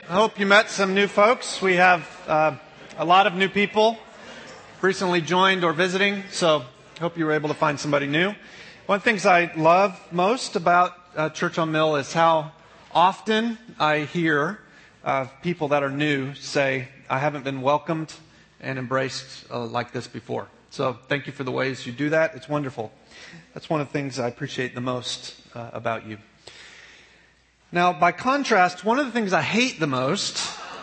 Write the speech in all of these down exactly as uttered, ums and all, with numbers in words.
I hope you met some new folks. We have uh, a lot of new people recently joined or visiting, so I hope you were able to find somebody new. One of the things I love most about uh, Church on Mill is how often I hear uh, people that are new say, I haven't been welcomed and embraced uh, like this before. So thank you for the ways you do that. It's wonderful. That's one of the things I appreciate the most uh, about you. Now, by contrast, one of the things I hate the most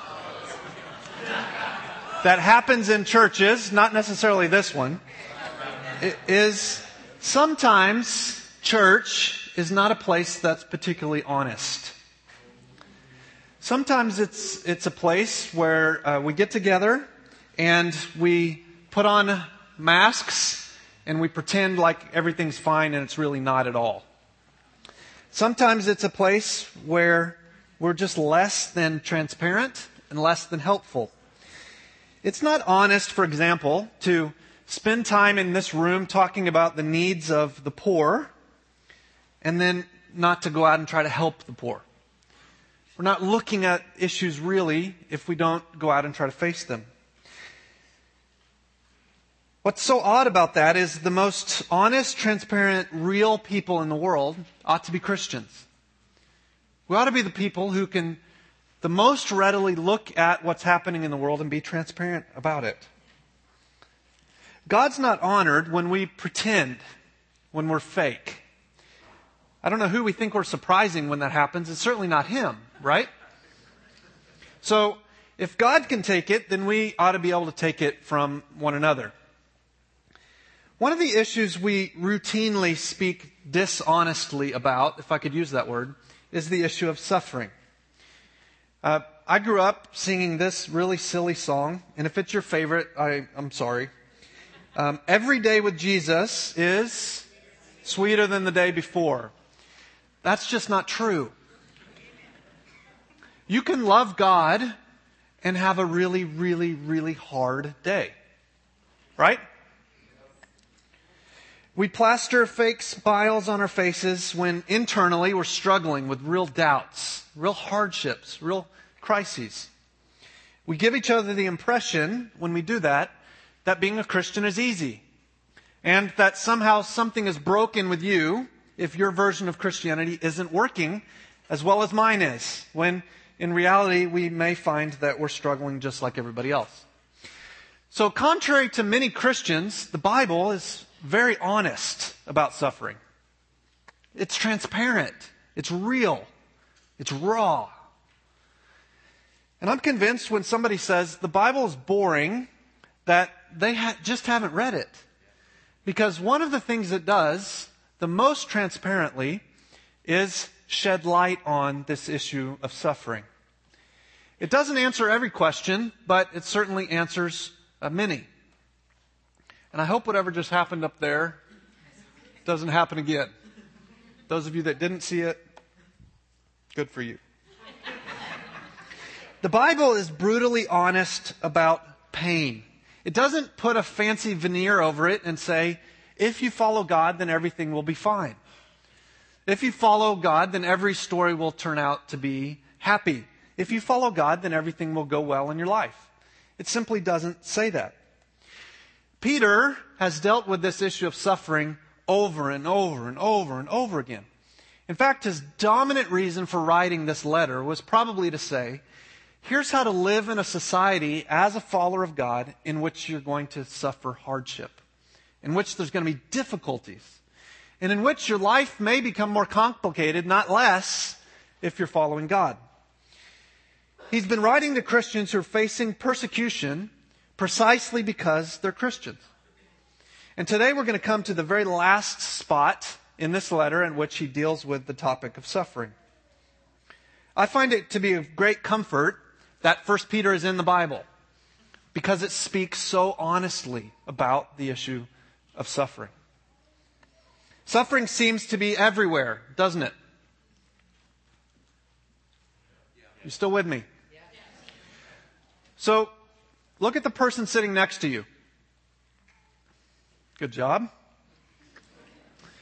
that happens in churches, not necessarily this one, is sometimes church is not a place that's particularly honest. Sometimes it's it's a place where uh, we get together and we put on masks and we pretend like everything's fine and it's really not at all. Sometimes it's a place where we're just less than transparent and less than helpful. It's not honest, for example, to spend time in this room talking about the needs of the poor and then not to go out and try to help the poor. We're not looking at issues really if we don't go out and try to face them. What's so odd about that is the most honest, transparent, real people in the world ought to be Christians. We ought to be the people who can the most readily look at what's happening in the world and be transparent about it. God's not honored when we pretend, when we're fake. I don't know who we think we're surprising when that happens. It's certainly not Him, right? So, if God can take it, then we ought to be able to take it from one another. One of the issues we routinely speak dishonestly about, if I could use that word, is the issue of suffering. Uh, I grew up singing this really silly song, and if it's your favorite, I, I'm sorry. Um, Every day with Jesus is sweeter than the day before. That's just not true. You can love God and have a really, really, really hard day. Right? We plaster fake smiles on our faces when internally we're struggling with real doubts, real hardships, real crises. We give each other the impression, when we do that, that being a Christian is easy. And that somehow something is broken with you if your version of Christianity isn't working as well as mine is. When in reality we may find that we're struggling just like everybody else. So contrary to many Christians, the Bible is very honest about suffering. It's transparent. It's real. It's raw. And I'm convinced when somebody says the Bible is boring, that they ha- just haven't read it. Because one of the things it does, the most transparently, is shed light on this issue of suffering. It doesn't answer every question, but it certainly answers uh, many. And I hope whatever just happened up there doesn't happen again. Those of you that didn't see it, good for you. The Bible is brutally honest about pain. It doesn't put a fancy veneer over it and say, if you follow God, then everything will be fine. If you follow God, then every story will turn out to be happy. If you follow God, then everything will go well in your life. It simply doesn't say that. Peter has dealt with this issue of suffering over and over and over and over again. In fact, his dominant reason for writing this letter was probably to say, here's how to live in a society as a follower of God in which you're going to suffer hardship, in which there's going to be difficulties, and in which your life may become more complicated, not less, if you're following God. He's been writing to Christians who are facing persecution precisely because they're Christians. And today we're going to come to the very last spot in this letter in which he deals with the topic of suffering. I find it to be of great comfort that First Peter is in the Bible because it speaks so honestly about the issue of suffering. Suffering seems to be everywhere, doesn't it? You still with me? So, look at the person sitting next to you. Good job.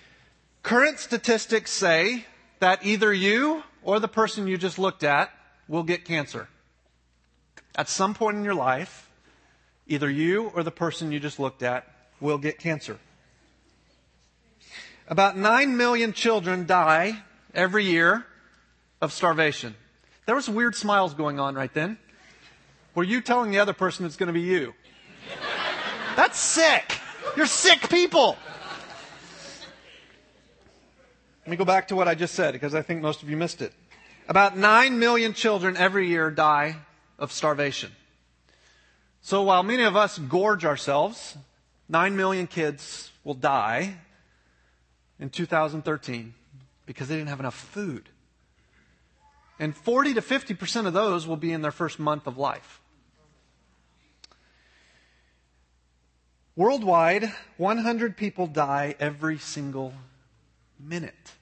Current statistics say that either you or the person you just looked at will get cancer. At some point in your life, either you or the person you just looked at will get cancer. About nine million children die every year of starvation. There was weird smiles going on right then. Were you telling the other person it's going to be you? That's sick. You're sick people. Let me go back to what I just said, because I think most of you missed it. About nine million children every year die of starvation. So while many of us gorge ourselves, nine million kids will die in two thousand thirteen because they didn't have enough food. And forty to fifty percent of those will be in their first month of life. Worldwide, one hundred people die every single minute.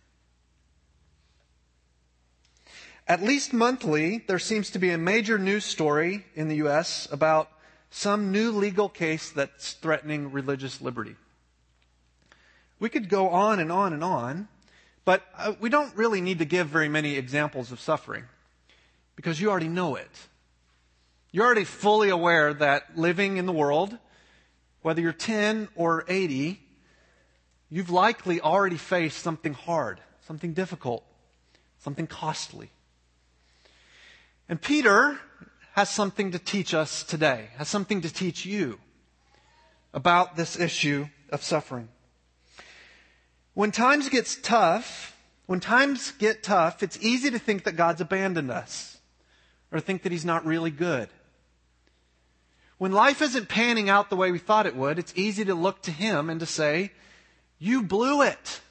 At least monthly, there seems to be a major news story in the U S about some new legal case that's threatening religious liberty. We could go on and on and on, but we don't really need to give very many examples of suffering, because you already know it. You're already fully aware that living in the world, whether you're ten or eighty, you've likely already faced something hard, something difficult, something costly. And Peter has something to teach us today, has something to teach you about this issue of suffering. When times gets tough, when times get tough, it's easy to think that God's abandoned us, or think that He's not really good. When life isn't panning out the way we thought it would, it's easy to look to Him and to say, "You blew it."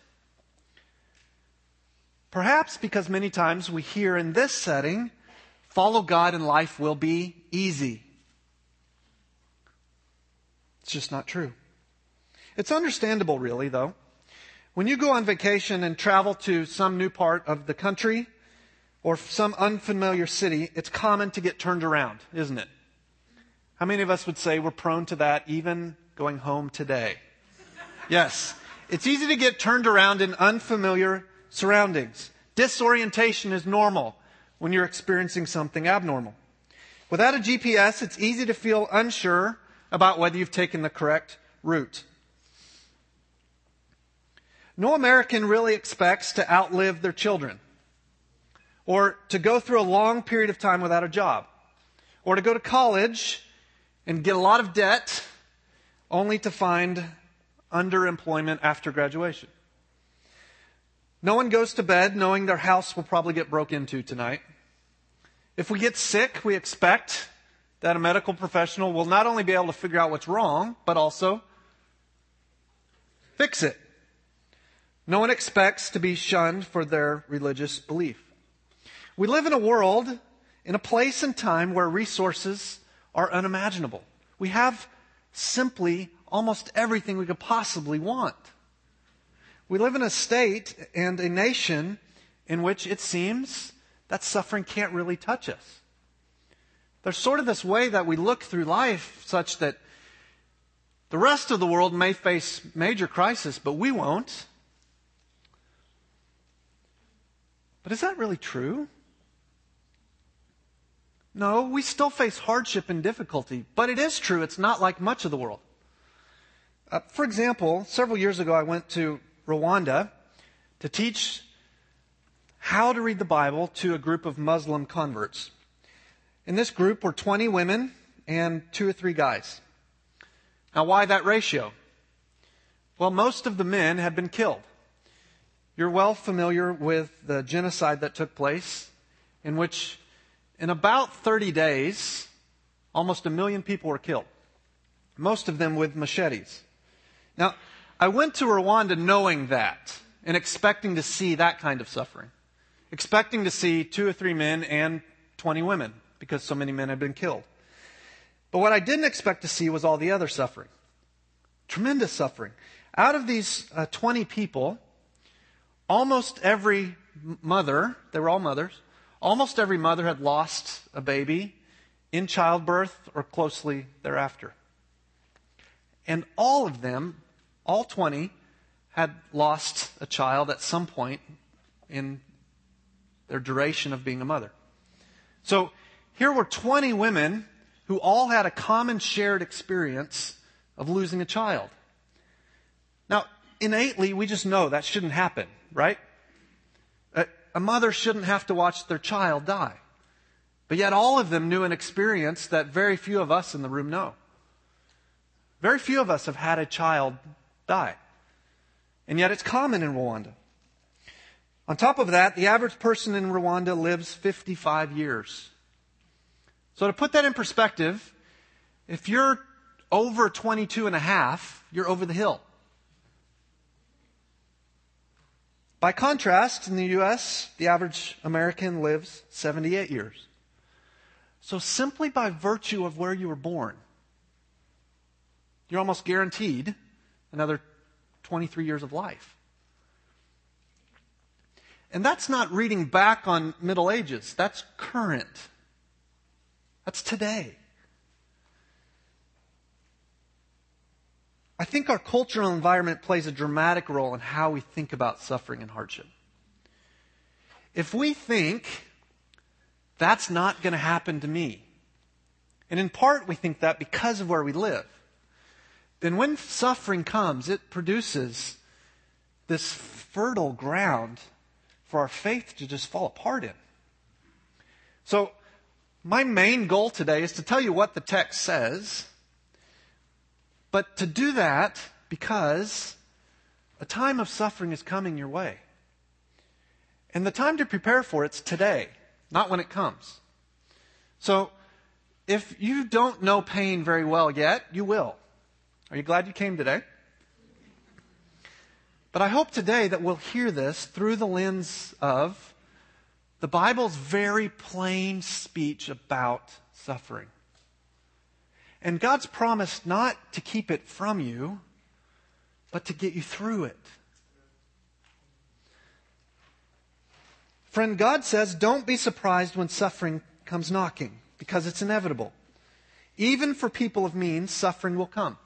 Perhaps because many times we hear in this setting, "Follow God and life will be easy." It's just not true. It's understandable, really, though. When you go on vacation and travel to some new part of the country or some unfamiliar city, it's common to get turned around, isn't it? How many of us would say we're prone to that even going home today? Yes. It's easy to get turned around in unfamiliar surroundings. Disorientation is normal when you're experiencing something abnormal. Without a G P S, it's easy to feel unsure about whether you've taken the correct route. No American really expects to outlive their children, or to go through a long period of time without a job, or to go to college and get a lot of debt only to find underemployment after graduation. No one goes to bed knowing their house will probably get broke into tonight. If we get sick, we expect that a medical professional will not only be able to figure out what's wrong, but also fix it. No one expects to be shunned for their religious belief. We live in a world, in a place and time where resources are unimaginable. We have simply almost everything we could possibly want. We live in a state and a nation in which it seems that suffering can't really touch us. There's sort of this way that we look through life such that the rest of the world may face major crisis, but we won't. But is that really true? No, we still face hardship and difficulty, but it is true it's not like much of the world. Uh, for example, several years ago I went to Rwanda to teach how to read the Bible to a group of Muslim converts. In this group were twenty women and two or three guys. Now, why that ratio? Well, most of the men had been killed. You're well familiar with the genocide that took place, in which in about thirty days, almost a million people were killed. Most of them with machetes. Now, I went to Rwanda knowing that and expecting to see that kind of suffering. Expecting to see two or three men and twenty women, because so many men had been killed. But what I didn't expect to see was all the other suffering. Tremendous suffering. Out of these uh, twenty people, almost every mother, they were all mothers, almost every mother had lost a baby in childbirth or closely thereafter. And all of them, all twenty, had lost a child at some point in their duration of being a mother. So here were twenty women who all had a common shared experience of losing a child. Now, innately, we just know that shouldn't happen, right? A, a mother shouldn't have to watch their child die. But yet all of them knew an experience that very few of us in the room know. Very few of us have had a child die. And yet it's common in Rwanda. On top of that, the average person in Rwanda lives fifty-five years. So to put that in perspective, if you're over twenty-two and a half, you're over the hill. By contrast, in the U S, the average American lives seventy-eight years. So simply by virtue of where you were born, you're almost guaranteed another twenty-three years of life. And that's not reading back on Middle Ages. That's current. That's today. I think our cultural environment plays a dramatic role in how we think about suffering and hardship. If we think that's not going to happen to me, and in part we think that because of where we live, then when suffering comes, it produces this fertile ground for our faith to just fall apart in. So, my main goal today is to tell you what the text says, but to do that because a time of suffering is coming your way. And the time to prepare for it's today, not when it comes. So, if you don't know pain very well yet, you will. Are you glad you came today? But I hope today that we'll hear this through the lens of the Bible's very plain speech about suffering. And God's promise not to keep it from you, but to get you through it. Friend, God says, don't be surprised when suffering comes knocking, because it's inevitable. Even for people of means, suffering will come.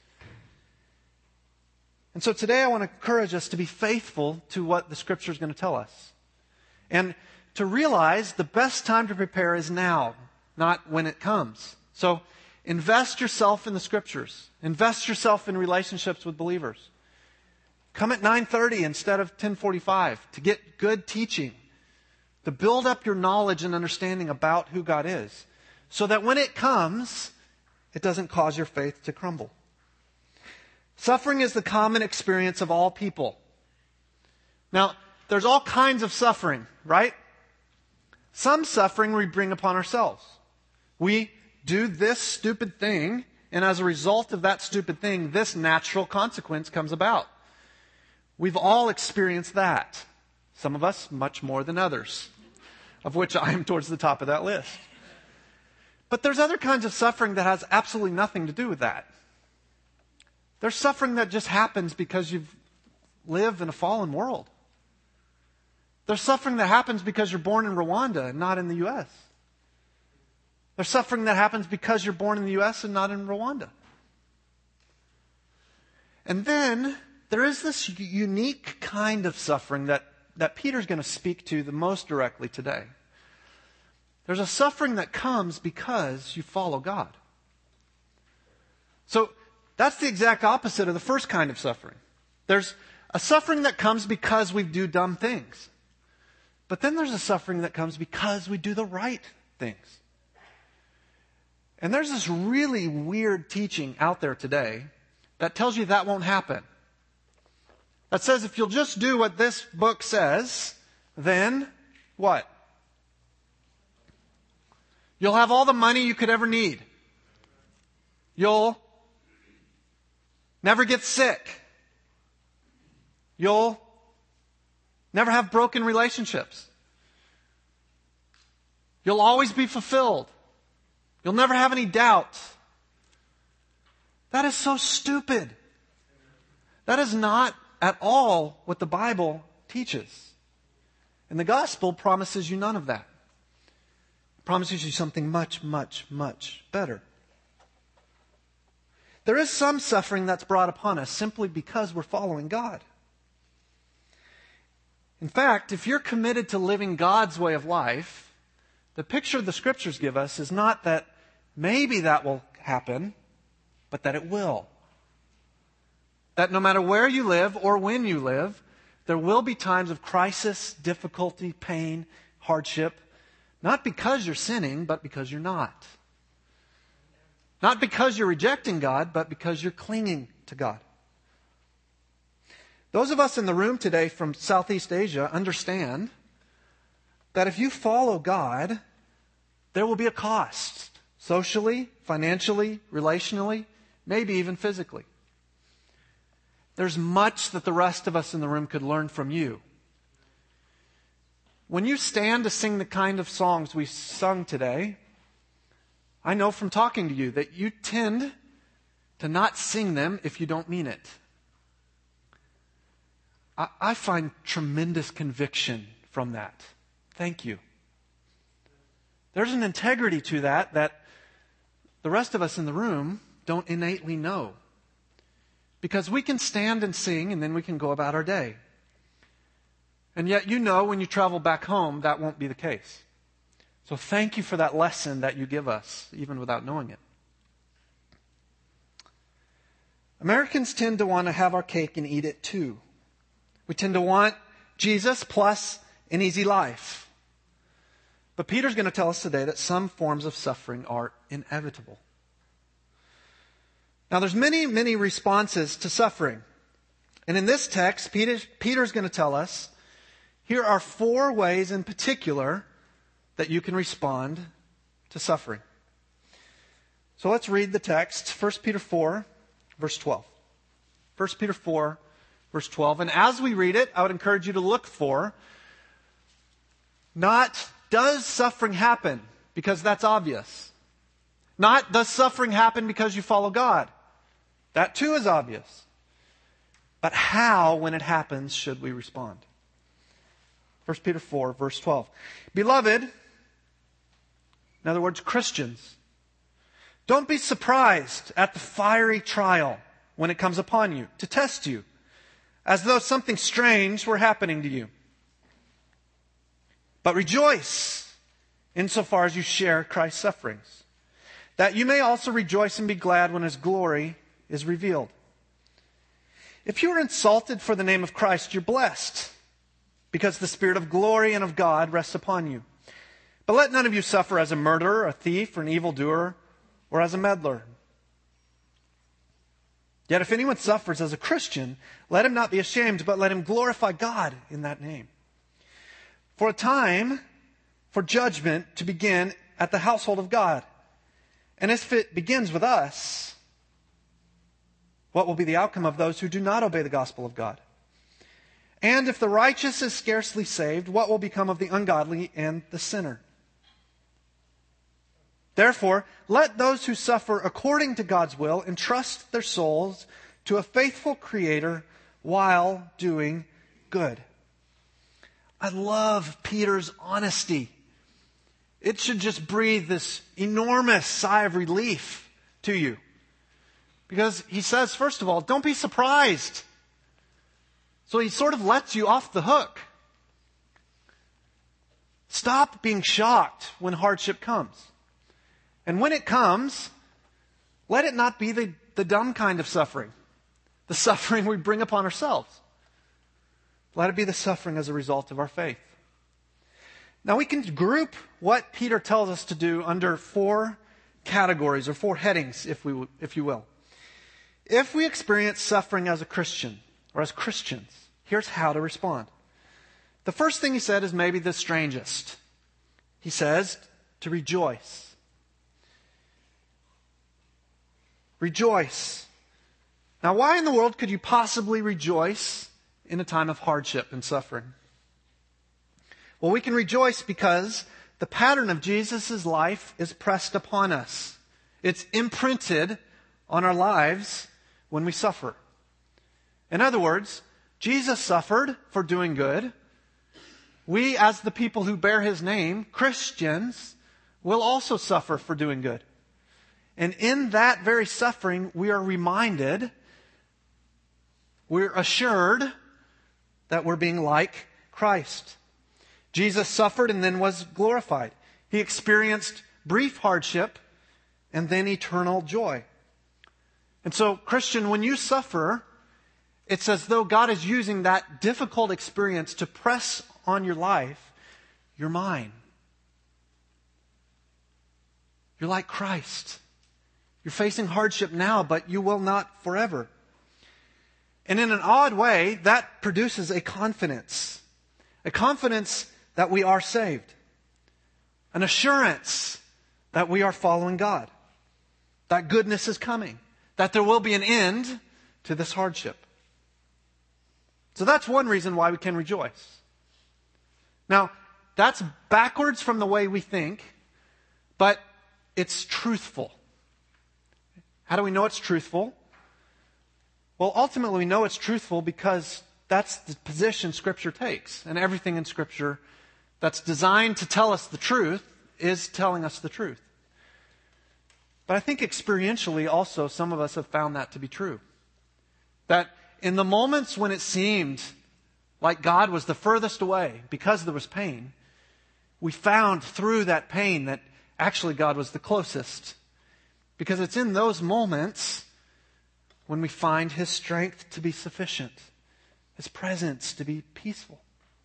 And so today I want to encourage us to be faithful to what the Scripture is going to tell us. And to realize the best time to prepare is now, not when it comes. So invest yourself in the Scriptures. Invest yourself in relationships with believers. Come at nine thirty instead of ten forty-five to get good teaching. To build up your knowledge and understanding about who God is. So that when it comes, it doesn't cause your faith to crumble. Suffering is the common experience of all people. Now, there's all kinds of suffering, right? Some suffering we bring upon ourselves. We do this stupid thing, and as a result of that stupid thing, this natural consequence comes about. We've all experienced that. Some of us much more than others, of which I am towards the top of that list. But there's other kinds of suffering that has absolutely nothing to do with that. There's suffering that just happens because you live in a fallen world. There's suffering that happens because you're born in Rwanda and not in the U S. There's suffering that happens because you're born in the U S and not in Rwanda. And then there is this unique kind of suffering that, that Peter's going to speak to the most directly today. There's a suffering that comes because you follow God. So that's the exact opposite of the first kind of suffering. There's a suffering that comes because we do dumb things. But then there's a suffering that comes because we do the right things. And there's this really weird teaching out there today that tells you that won't happen. That says if you'll just do what this book says, then what? You'll have all the money you could ever need. You'll never get sick. You'll never have broken relationships. You'll always be fulfilled. You'll never have any doubt. That is so stupid. That is not at all what the Bible teaches. And the gospel promises you none of that. It promises you something much, much, much better. There is some suffering that's brought upon us simply because we're following God. In fact, if you're committed to living God's way of life, The picture the Scriptures give us is not that maybe that will happen, but that it will. That no matter where you live or when you live, there will be times of crisis, difficulty, pain, hardship, not because you're sinning, but because you're not. Not because you're rejecting God, but because you're clinging to God. Those of us in the room today from Southeast Asia understand that if you follow God, there will be a cost. Socially, financially, relationally, maybe even physically. There's much that the rest of us in the room could learn from you. When you stand to sing the kind of songs we sung today, I know from talking to you that you tend to not sing them if you don't mean it. I, I find tremendous conviction from that. Thank you. There's an integrity to that that the rest of us in the room don't innately know. Because we can stand and sing and then we can go about our day. And yet you know when you travel back home that won't be the case. So thank you for that lesson that you give us, even without knowing it. Americans tend to want to have our cake and eat it too. We tend to want Jesus plus an easy life. But Peter's going to tell us today that some forms of suffering are inevitable. Now there's many, many responses to suffering. And in this text, Peter, Peter's going to tell us, here are four ways in particular that you can respond to suffering. So let's read the text, First Peter four, verse twelve. First Peter four, verse twelve. And as we read it, I would encourage you to look for, not does suffering happen, because that's obvious. Not does suffering happen because you follow God. That too is obvious. But how, when it happens, should we respond? First Peter four, verse twelve. Beloved, in other words, Christians, don't be surprised at the fiery trial when it comes upon you to test you, as though something strange were happening to you. But rejoice insofar as you share Christ's sufferings, that you may also rejoice and be glad when His glory is revealed. If you are insulted for the name of Christ, you're blessed, because the Spirit of glory and of God rests upon you. But let none of you suffer as a murderer, a thief, or an evildoer, or as a meddler. Yet if anyone suffers as a Christian, let him not be ashamed, but let him glorify God in that name. For a time for judgment to begin at the household of God. And if it begins with us, what will be the outcome of those who do not obey the gospel of God? And if the righteous is scarcely saved, what will become of the ungodly and the sinner? Therefore, let those who suffer according to God's will entrust their souls to a faithful Creator while doing good. I love Peter's honesty. It should just breathe this enormous sigh of relief to you. Because he says, first of all, don't be surprised. So he sort of lets you off the hook. Stop being shocked when hardship comes. And when it comes, let it not be the, the dumb kind of suffering. The suffering we bring upon ourselves. Let it be the suffering as a result of our faith. Now we can group what Peter tells us to do under four categories or four headings, if we, if you will. If we experience suffering as a Christian or as Christians, here's how to respond. The first thing he said is maybe the strangest. He says to rejoice. Rejoice. Now, why in the world could you possibly rejoice in a time of hardship and suffering? Well, we can rejoice because the pattern of Jesus' life is pressed upon us. It's imprinted on our lives when we suffer. In other words, Jesus suffered for doing good. We, as the people who bear His name, Christians, will also suffer for doing good. And in that very suffering, we are reminded, we're assured that we're being like Christ. Jesus suffered and then was glorified. He experienced brief hardship and then eternal joy. And so, Christian, when you suffer, it's as though God is using that difficult experience to press on your life. You're mine. You're like Christ. You're facing hardship now, but you will not forever. And in an odd way, that produces a confidence. A confidence that we are saved. An assurance that we are following God. That goodness is coming. That there will be an end to this hardship. So that's one reason why we can rejoice. Now, that's backwards from the way we think, but it's truthful. How do we know it's truthful? Well, ultimately we know it's truthful because that's the position Scripture takes. And everything in Scripture that's designed to tell us the truth is telling us the truth. But I think experientially also some of us have found that to be true. That in the moments when it seemed like God was the furthest away because there was pain, we found through that pain that actually God was the closest. Because it's in those moments when we find His strength to be sufficient, His presence to be peaceful.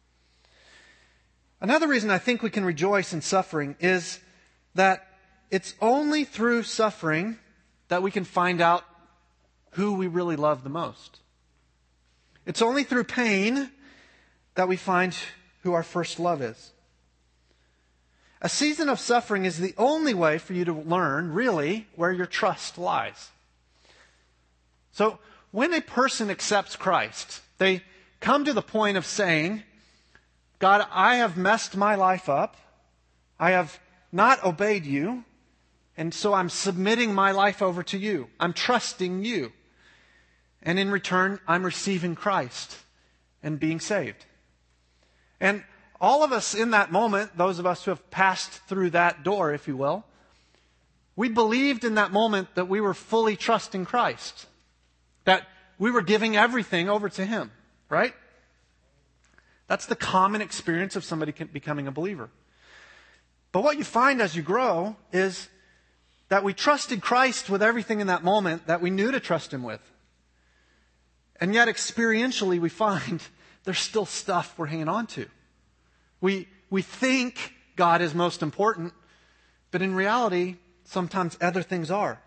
Another reason I think we can rejoice in suffering is that it's only through suffering that we can find out who we really love the most. It's only through pain that we find who our first love is. A season of suffering is the only way for you to learn, really, where your trust lies. So, when a person accepts Christ, they come to the point of saying, God, I have messed my life up. I have not obeyed you. And so I'm submitting my life over to you. I'm trusting you. And in return, I'm receiving Christ and being saved. And all of us in that moment, those of us who have passed through that door, if you will, we believed in that moment that we were fully trusting Christ. That we were giving everything over to Him, right? That's the common experience of somebody becoming a believer. But what you find as you grow is that we trusted Christ with everything in that moment that we knew to trust Him with. And yet experientially we find there's still stuff we're hanging on to. We, we think God is most important, but in reality, sometimes other things are.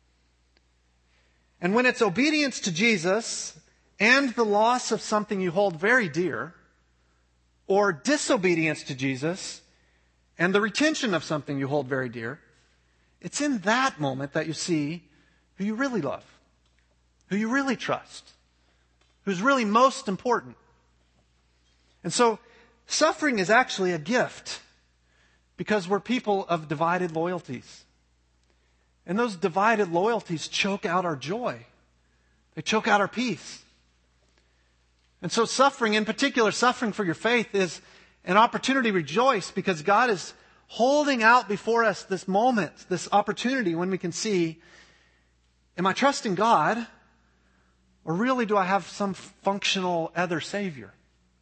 And when it's obedience to Jesus and the loss of something you hold very dear, or disobedience to Jesus and the retention of something you hold very dear, it's in that moment that you see who you really love, who you really trust, who's really most important. And so, suffering is actually a gift because we're people of divided loyalties. And those divided loyalties choke out our joy. They choke out our peace. And so suffering, in particular, suffering for your faith is an opportunity to rejoice because God is holding out before us this moment, this opportunity when we can see, am I trusting God or really do I have some functional other Savior?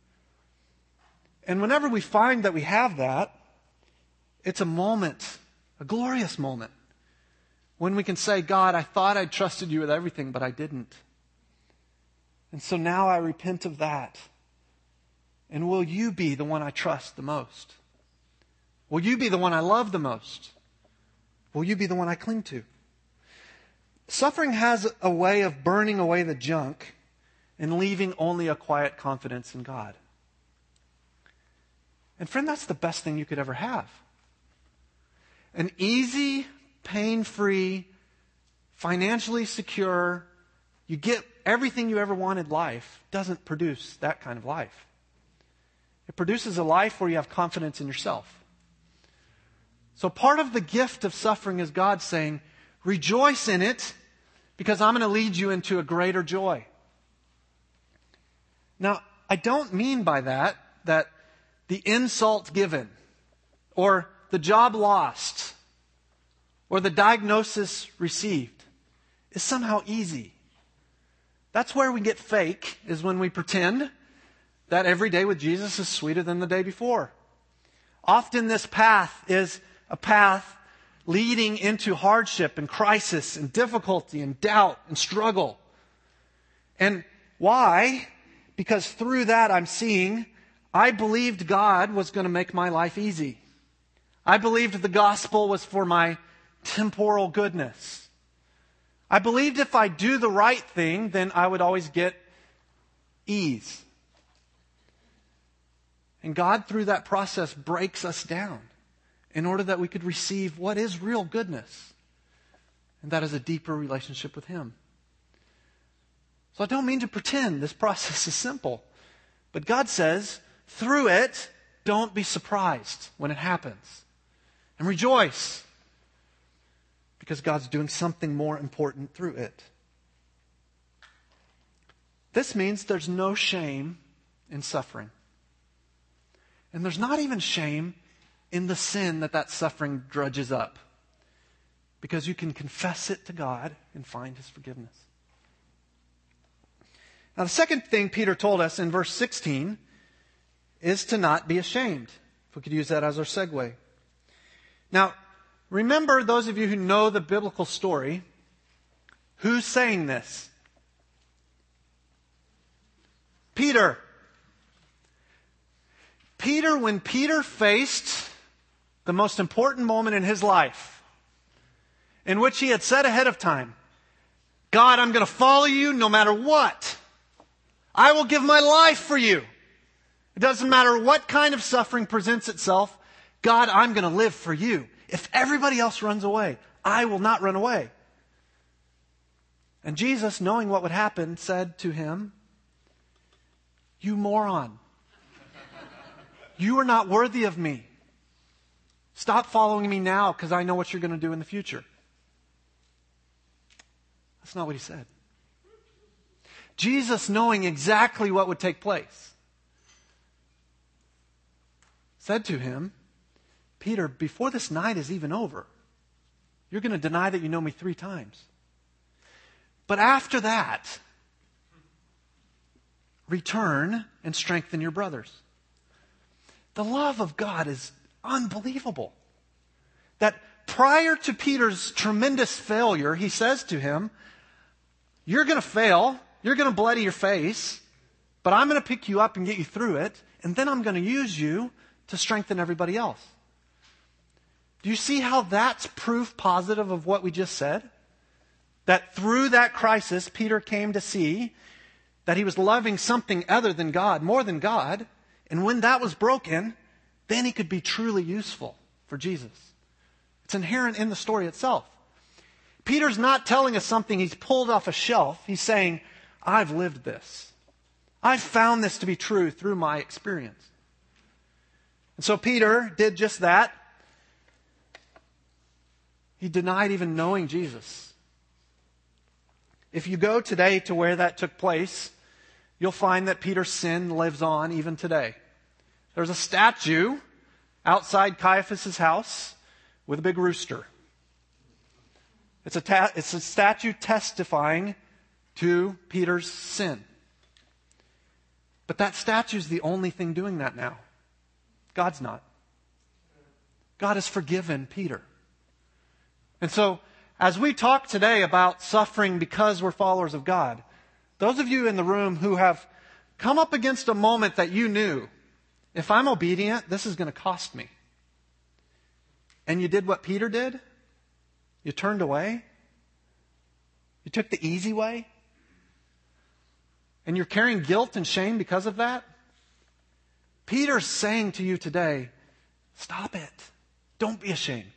And whenever we find that we have that, it's a moment, a glorious moment, when we can say, God, I thought I trusted you with everything, but I didn't. And so now I repent of that. And will you be the one I trust the most? Will you be the one I love the most? Will you be the one I cling to? Suffering has a way of burning away the junk and leaving only a quiet confidence in God. And friend, that's the best thing you could ever have. An easy, pain-free, financially secure, you get everything you ever wanted life doesn't produce that kind of life. It produces a life where you have confidence in yourself. So part of the gift of suffering is God saying, rejoice in it because I'm going to lead you into a greater joy. Now, I don't mean by that that the insult given or the job lost or the diagnosis received is somehow easy. That's where we get fake, is when we pretend that every day with Jesus is sweeter than the day before. Often this path is a path leading into hardship and crisis and difficulty and doubt and struggle. And why? Because through that I'm seeing I believed God was going to make my life easy. I believed the gospel was for my temporal goodness. I believed if I do the right thing, then I would always get ease. And God, through that process, breaks us down in order that we could receive what is real goodness. And that is a deeper relationship with Him. So I don't mean to pretend this process is simple. But God says, through it, don't be surprised when it happens. And rejoice. Because God's doing something more important through it. This means there's no shame in suffering. And there's not even shame in the sin that that suffering drudges up. Because you can confess it to God and find His forgiveness. Now the second thing Peter told us in verse sixteen is to not be ashamed. If we could use that as our segue. Now, remember, those of you who know the biblical story, who's saying this? Peter. Peter, when Peter faced the most important moment in his life, in which he had said ahead of time, God, I'm going to follow you no matter what. I will give my life for you. It doesn't matter what kind of suffering presents itself. God, I'm going to live for you. If everybody else runs away, I will not run away. And Jesus, knowing what would happen, said to him, you moron. You are not worthy of me. Stop following me now because I know what you're going to do in the future. That's not what he said. Jesus, knowing exactly what would take place, said to him, Peter, before this night is even over, you're going to deny that you know me three times. But after that, return and strengthen your brothers. The love of God is unbelievable. That prior to Peter's tremendous failure, he says to him, you're going to fail, you're going to bloody your face, but I'm going to pick you up and get you through it, and then I'm going to use you to strengthen everybody else. Do you see how that's proof positive of what we just said? That through that crisis, Peter came to see that he was loving something other than God, more than God. And when that was broken, then he could be truly useful for Jesus. It's inherent in the story itself. Peter's not telling us something he's pulled off a shelf. He's saying, I've lived this. I've found this to be true through my experience. And so Peter did just that. He denied even knowing Jesus. If you go today to where that took place, you'll find that Peter's sin lives on even today. There's a statue outside Caiaphas' house with a big rooster. It's a, ta- it's a statue testifying to Peter's sin. But that statue is the only thing doing that now. God's not. God has forgiven Peter. And so, as we talk today about suffering because we're followers of God, those of you in the room who have come up against a moment that you knew, if I'm obedient, this is going to cost me. And you did what Peter did? You turned away? You took the easy way? And you're carrying guilt and shame because of that? Peter's saying to you today, stop it. Don't be ashamed.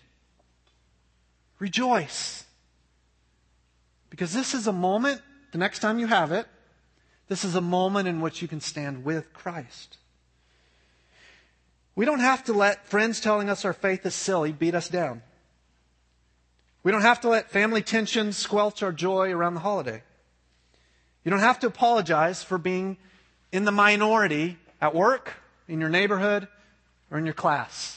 Rejoice. Because this is a moment, the next time you have it, this is a moment in which you can stand with Christ. We don't have to let friends telling us our faith is silly beat us down. We don't have to let family tensions squelch our joy around the holiday. You don't have to apologize for being in the minority at work, in your neighborhood, or in your class.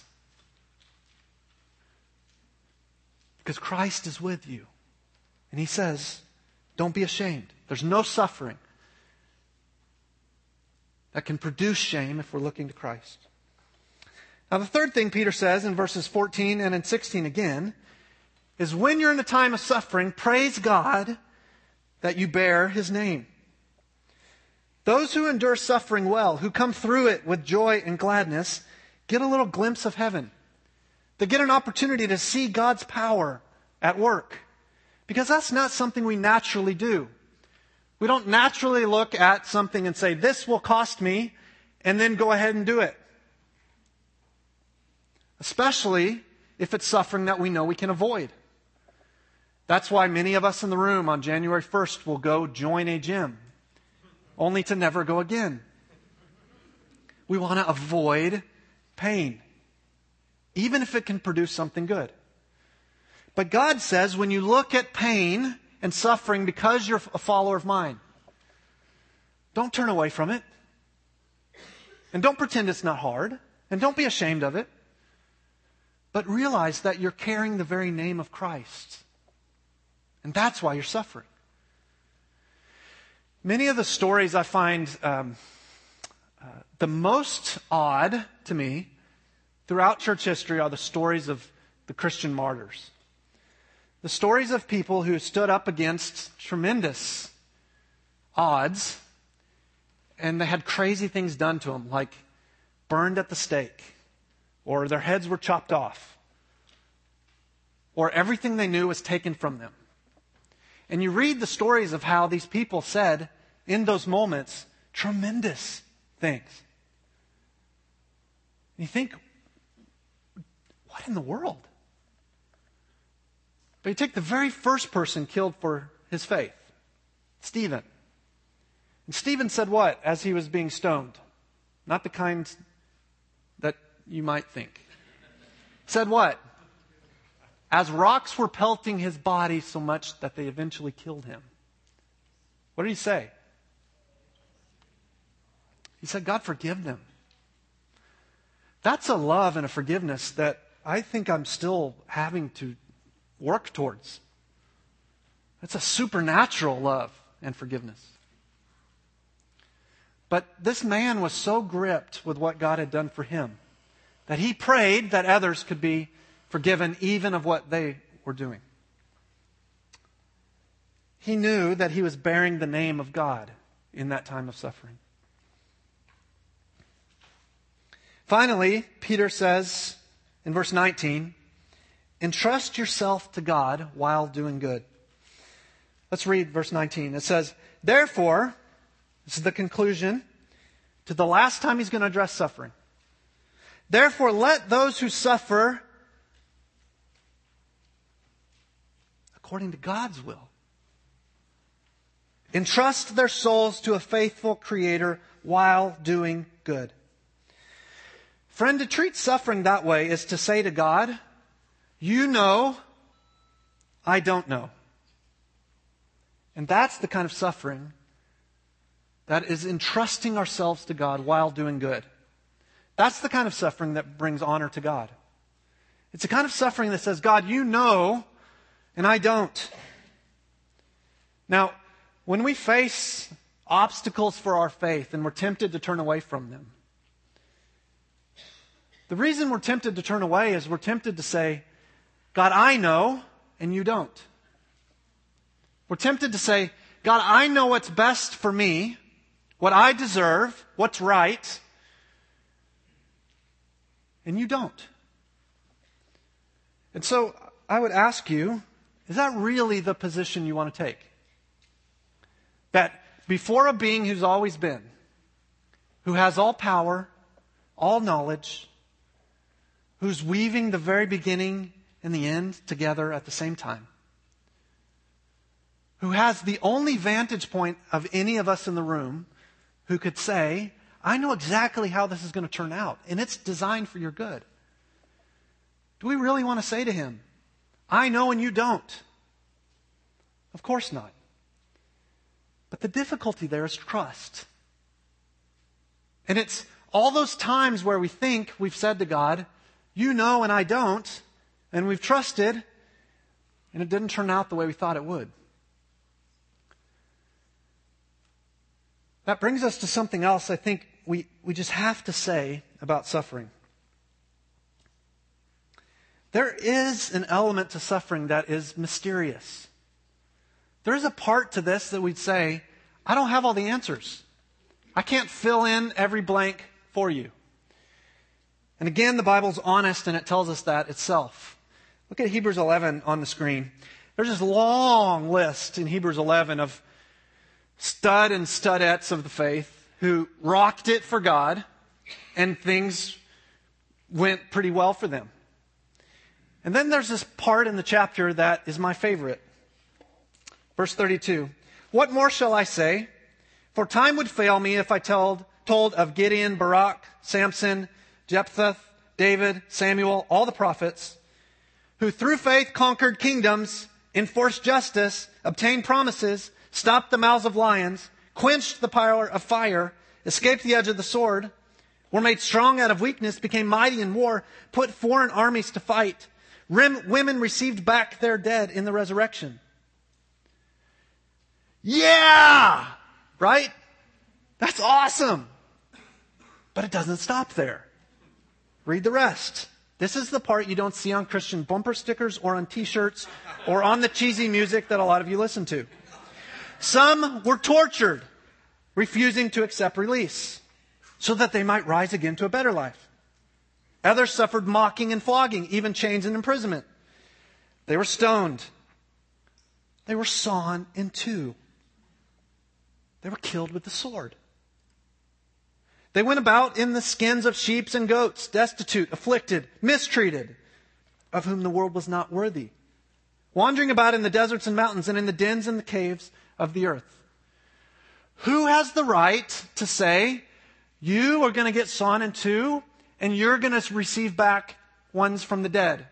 Because Christ is with you. And He says, don't be ashamed. There's no suffering that can produce shame if we're looking to Christ. Now, the third thing Peter says in verses fourteen and in sixteen again is when you're in a time of suffering, praise God that you bear His name. Those who endure suffering well, who come through it with joy and gladness, get a little glimpse of heaven. They get an opportunity to see God's power at work. Because that's not something we naturally do. We don't naturally look at something and say, this will cost me, and then go ahead and do it. Especially if it's suffering that we know we can avoid. That's why many of us in the room on January first will go join a gym, only to never go again. We want to avoid pain, even if it can produce something good. But God says when you look at pain and suffering because you're a follower of mine, don't turn away from it. And don't pretend it's not hard. And don't be ashamed of it. But realize that you're carrying the very name of Christ. And that's why you're suffering. Many of the stories I find um, uh, the most odd to me throughout church history are the stories of the Christian martyrs. The stories of people who stood up against tremendous odds and they had crazy things done to them, like burned at the stake, or their heads were chopped off, or everything they knew was taken from them. And you read the stories of how these people said in those moments tremendous things. And you think, what in the world? But you take the very first person killed for his faith, Stephen. And Stephen said what as he was being stoned? Not the kind that you might think. Said what? As rocks were pelting his body so much that they eventually killed him. What did he say? He said, God, forgive them. That's a love and a forgiveness that I think I'm still having to work towards. It's a supernatural love and forgiveness. But this man was so gripped with what God had done for him that he prayed that others could be forgiven even of what they were doing. He knew that he was bearing the name of God in that time of suffering. Finally, Peter says in verse nineteen, entrust yourself to God while doing good. Let's read verse nineteen. It says, therefore, this is the conclusion to the last time he's going to address suffering. Therefore, let those who suffer according to God's will entrust their souls to a faithful Creator while doing good. Friend, to treat suffering that way is to say to God, you know, I don't know. And that's the kind of suffering that is entrusting ourselves to God while doing good. That's the kind of suffering that brings honor to God. It's a kind of suffering that says, God, you know, and I don't. Now, when we face obstacles for our faith and we're tempted to turn away from them, the reason we're tempted to turn away is we're tempted to say, God, I know, and you don't. We're tempted to say, God, I know what's best for me, what I deserve, what's right, and you don't. And so I would ask you, is that really the position you want to take? That before a being who's always been, who has all power, all knowledge, who's weaving the very beginning and the end together at the same time, who has the only vantage point of any of us in the room who could say, I know exactly how this is going to turn out, and it's designed for your good. Do we really want to say to him, I know and you don't? Of course not. But the difficulty there is trust. And it's all those times where we think we've said to God, you know and I don't, and we've trusted, and it didn't turn out the way we thought it would. That brings us to something else I think we, we just have to say about suffering. there is an element to suffering that is mysterious. There is a part to this that we'd say, I don't have all the answers. I can't fill in every blank for you. And again, the Bible's honest and it tells us that itself. Look at Hebrews eleven on the screen. There's this long list in Hebrews eleven of stud and studettes of the faith who rocked it for God and things went pretty well for them. And then there's this part in the chapter that is my favorite. Verse thirty-two. What more shall I say? For time would fail me if I told, told of Gideon, Barak, Samson, Jephthah, David, Samuel, all the prophets, who through faith conquered kingdoms, enforced justice, obtained promises, stopped the mouths of lions, quenched the power of fire, escaped the edge of the sword, were made strong out of weakness, became mighty in war, put foreign armies to fight. Rim, women received back their dead in the resurrection. Yeah! Right? That's awesome. But it doesn't stop there. Read the rest. This is the part you don't see on Christian bumper stickers or on t-shirts or on the cheesy music that a lot of you listen to. Some were tortured, refusing to accept release, so that they might rise again to a better life. Others suffered mocking and flogging, even chains and imprisonment. They were stoned. They were sawn in two. They were killed with the sword. They went about in the skins of sheep and goats, destitute, afflicted, mistreated, of whom the world was not worthy, wandering about in the deserts and mountains and in the dens and the caves of the earth. Who has the right to say, you are going to get sawn in two and you're going to receive back ones from the dead?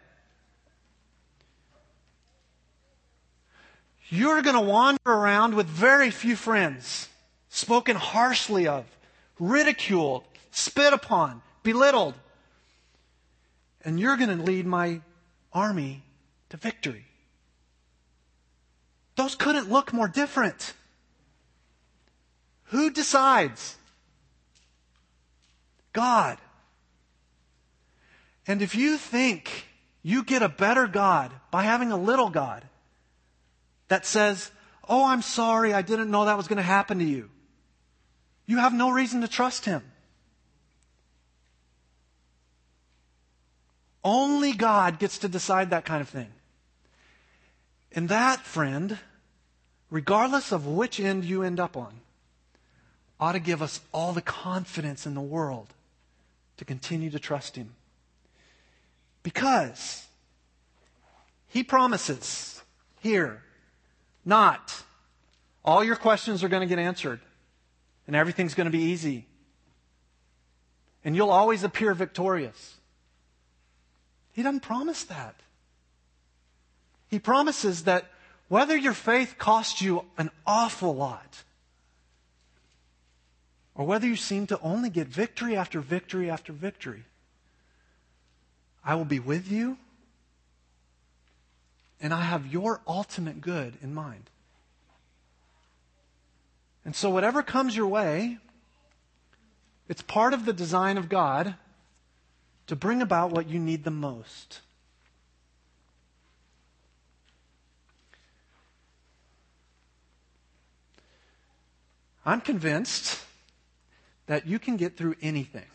You're going to wander around with very few friends, spoken harshly of, ridiculed, spit upon, belittled. And you're going to lead my army to victory. Those couldn't look more different. Who decides? God. And if you think you get a better God by having a little God that says, oh, I'm sorry, I didn't know that was going to happen to you, you have no reason to trust Him. Only God gets to decide that kind of thing. And that, friend, regardless of which end you end up on, ought to give us all the confidence in the world to continue to trust Him. Because He promises here, not all your questions are going to get answered and everything's going to be easy and you'll always appear victorious. He doesn't promise that. He promises that whether your faith costs you an awful lot, or whether you seem to only get victory after victory after victory, I will be with you, and I have your ultimate good in mind. And so whatever comes your way, it's part of the design of God to bring about what you need the most. I'm convinced that you can get through anything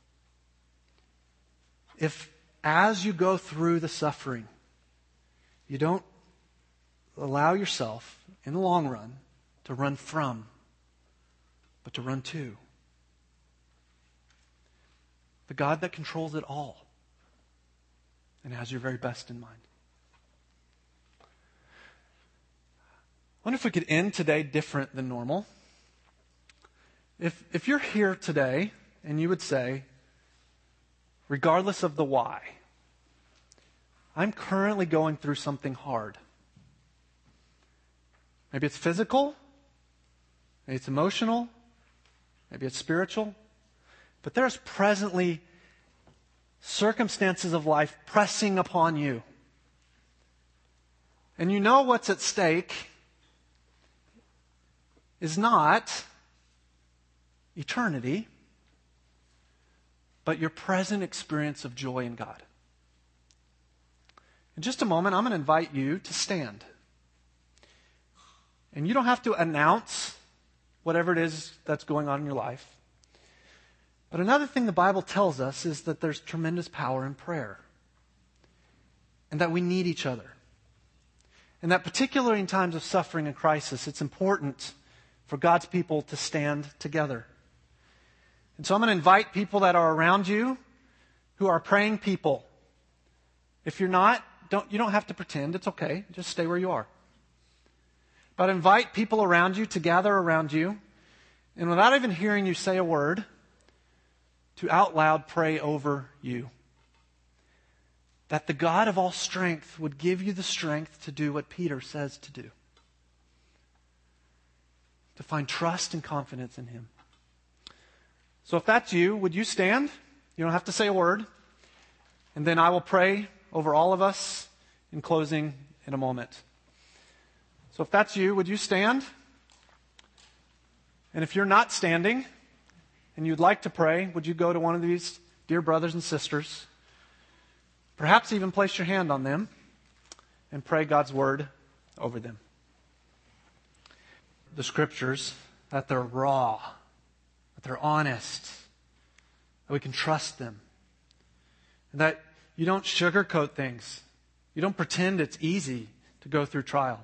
if, as you go through the suffering, you don't allow yourself, in the long run, to run from, but to run to the God that controls it all and has your very best in mind. I wonder if we could end today different than normal. If, if you're here today and you would say, regardless of the why, I'm currently going through something hard. Maybe it's physical, maybe it's emotional, maybe it's spiritual, but there's presently circumstances of life pressing upon you. And you know what's at stake is not eternity, but your present experience of joy in God. In just a moment, I'm going to invite you to stand. And you don't have to announce whatever it is that's going on in your life. But another thing the Bible tells us is that there's tremendous power in prayer. And that we need each other. And that particularly in times of suffering and crisis, it's important for God's people to stand together. And so I'm going to invite people that are around you who are praying people. If you're not, don't, you don't have to pretend. It's okay. Just stay where you are. But invite people around you to gather around you. And without even hearing you say a word, to out loud pray over you. That the God of all strength would give you the strength to do what Peter says to do. To find trust and confidence in Him. So if that's you, would you stand? You don't have to say a word. And then I will pray over all of us in closing in a moment. So if that's you, would you stand? And if you're not standing and you'd like to pray, would you go to one of these dear brothers and sisters? Perhaps even place your hand on them and pray God's word over them. The scriptures, that they're raw, that they're honest, that we can trust them, and that you don't sugarcoat things. You don't pretend it's easy to go through trial.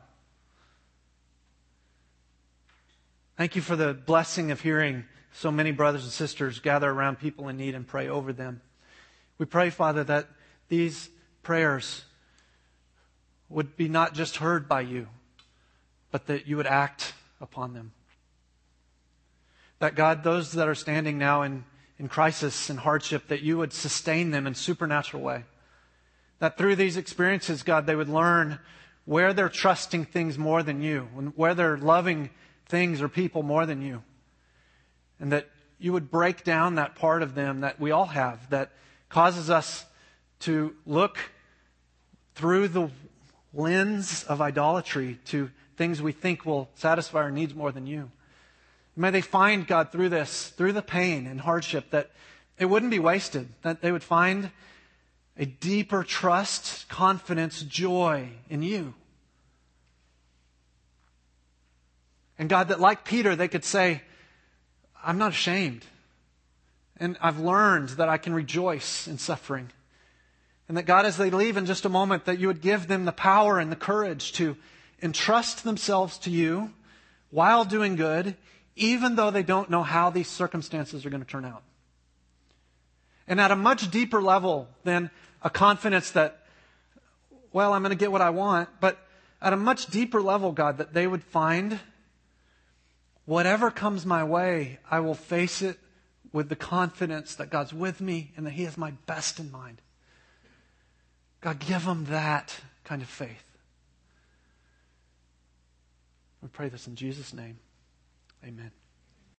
Thank you for the blessing of hearing so many brothers and sisters gather around people in need and pray over them. We pray, Father, that these prayers would be not just heard by you, but that you would act upon them. That God, those that are standing now in, in crisis and hardship, that you would sustain them in a supernatural way. That through these experiences, God, they would learn where they're trusting things more than you, and where they're loving things or people more than you. And that you would break down that part of them that we all have, that causes us to look through the lens of idolatry to things we think will satisfy our needs more than you. May they find, God, through this, through the pain and hardship, that it wouldn't be wasted, that they would find a deeper trust, confidence, joy in you. And God, that like Peter, they could say, I'm not ashamed. And I've learned that I can rejoice in suffering. And that God, as they leave in just a moment, that you would give them the power and the courage to entrust themselves to you while doing good, even though they don't know how these circumstances are going to turn out. And at a much deeper level than a confidence that, well, I'm going to get what I want, but at a much deeper level, God, that they would find whatever comes my way, I will face it with the confidence that God's with me and that He has my best in mind. God, give them that kind of faith. We pray this in Jesus' name. Amen.